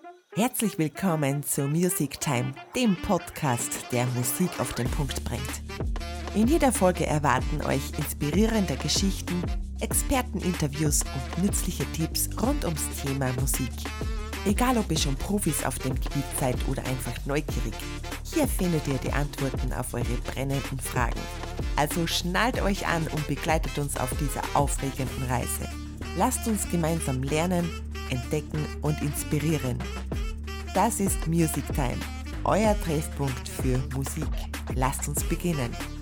Herzlich willkommen zu Music Time, dem Podcast, der Musik auf den Punkt bringt. In jeder Folge erwarten euch inspirierende Geschichten, Experteninterviews und nützliche Tipps rund ums Thema Musik. Egal ob ihr schon Profis auf dem Gebiet seid oder einfach neugierig, hier findet ihr die Antworten auf eure brennenden Fragen. Also schnallt euch an und begleitet uns auf dieser aufregenden Reise. Lasst uns gemeinsam lernen, entdecken und inspirieren. Das ist Music Time, euer Treffpunkt für Musik. Lasst uns beginnen.